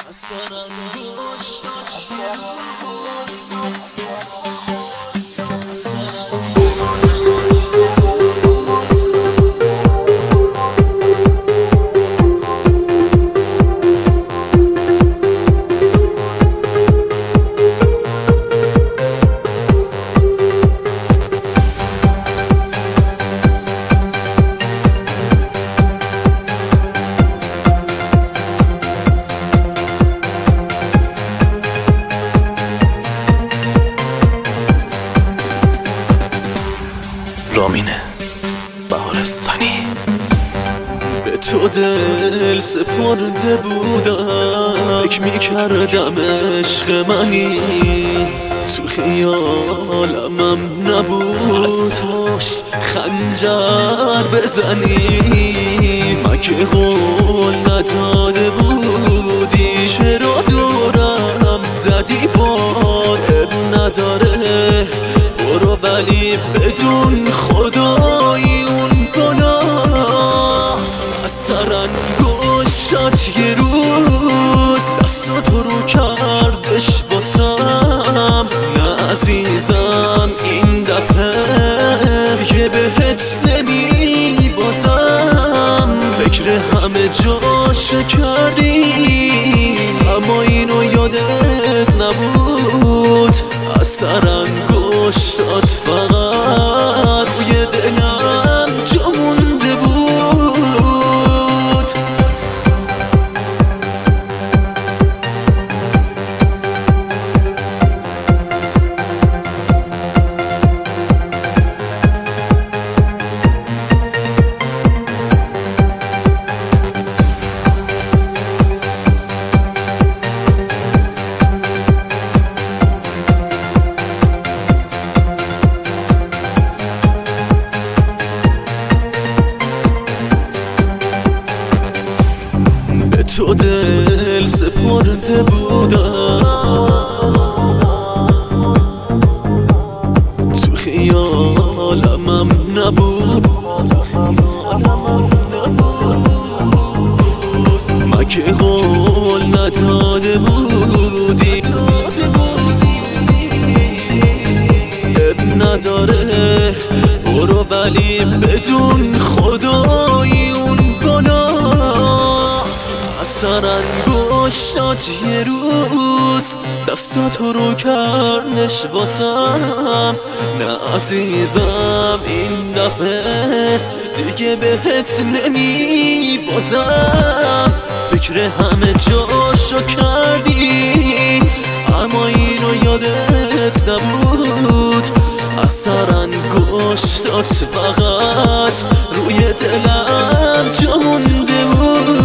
رامینه بهارستانی. به تو دل سپرده بودم، فکر میکردم عشق منی، تو خیالمم نبود از پشت خنجر بزنی. مگه قول نداده بودی؟ چرا دورم زدی؟ باز نداره برو، ولی بدون خدایی اون گناست. از سرانگشت یه روز دستاتو رو کردش باسم. نه عزیزم این دفعه دیگه بهت نمی بازم. فکر همه جاشو کردی اما اینو یادت نبود. از سرانگشتات فقط یه دلم جا مونده بود. تو دل سپرده بودم، تو خیالمم نبود. مگه قول نداده بودی؟ اب نداره برو، ولی بدون خدایی اون گناست. از سرانگشتات یه روز دستاتو رو کردش واسم. نه عزیزم این دفعه دیگه بهت نمی بازم. فکر همه جاشو کردی اما اینو یادت نبود. از سرانگشتات فقط روی دلم جا مونده بود.